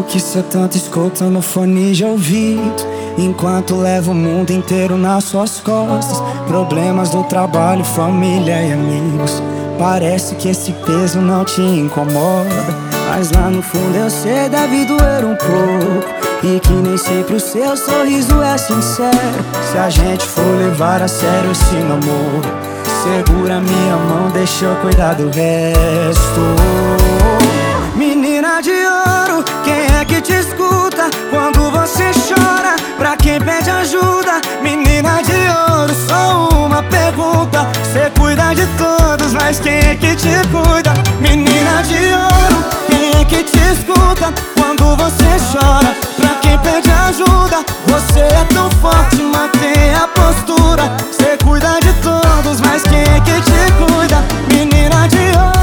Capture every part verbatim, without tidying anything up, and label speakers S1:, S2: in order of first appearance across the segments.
S1: que cê tanto escuta no fone de ouvido, enquanto leva o mundo inteiro nas suas costas. Problemas do trabalho, família e amigos. Parece que esse peso não te incomoda, mas lá no fundo eu sei deve doer um pouco, e que nem sempre o seu sorriso é sincero. Se a gente for levar a sério esse namoro, segura minha mão, deixa eu cuidar do resto. Menina de ouro, quem é que te escuta quando você chora? Pra quem pede ajuda? Menina de ouro, só uma pergunta: cê cuida de todos, mas quem é que te cuida? Menina de ouro, quem é que te escuta quando você chora? Pra quem pede ajuda? Você é tão forte, mantém a postura. Cê cuida de todos, mas quem é que te cuida? Menina de ouro.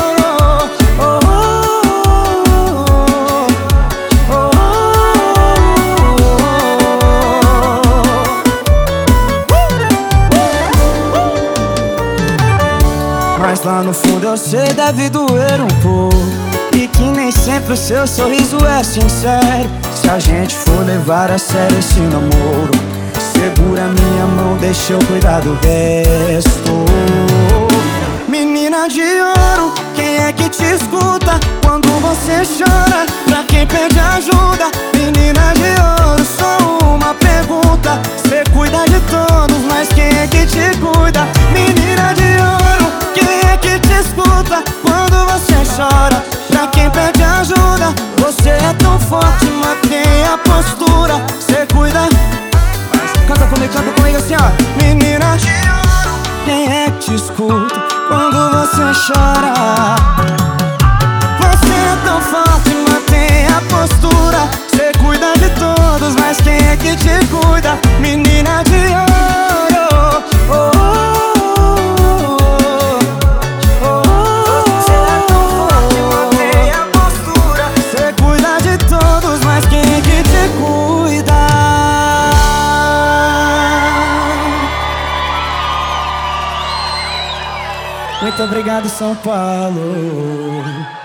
S1: Mas lá no fundo eu sei deve doer um pouco, e que nem sempre o seu sorriso é sincero. Se a gente for levar a sério esse namoro, segura minha mão, deixa eu cuidar do resto. Menina de ouro, quem é que te escuta quando você chora? Pra quem pede ajuda? Menina de ouro, só uma pergunta: cê cuida de todos, mas quem é que te cuida? Menina de ouro, quem é que te escuta quando você chora? Pra quem pede ajuda? Você é tão forte, mantém a postura. Cê cuida. Canta comigo, canta comigo assim, ó. Menina de ouro, quem é que te escuta quando você chora? Você é tão forte, mantém a postura. Cê cuida de todos, mas quem é que te cuida? Menina de ouro, oh, oh. Muito obrigado, São Paulo.